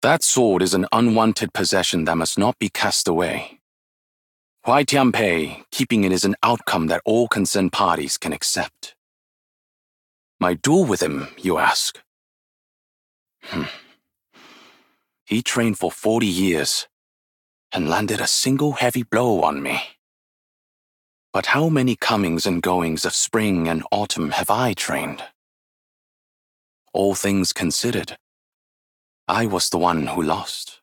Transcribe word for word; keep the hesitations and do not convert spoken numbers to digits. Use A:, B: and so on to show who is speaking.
A: That sword is an unwanted possession that must not be cast away. Huai Tianpei, keeping it is an outcome that all concerned parties can accept. My duel with him, you ask? Hmm. He trained for forty years and landed a single heavy blow on me. But how many comings and goings of spring and autumn have I trained? All things considered, I was the one who lost.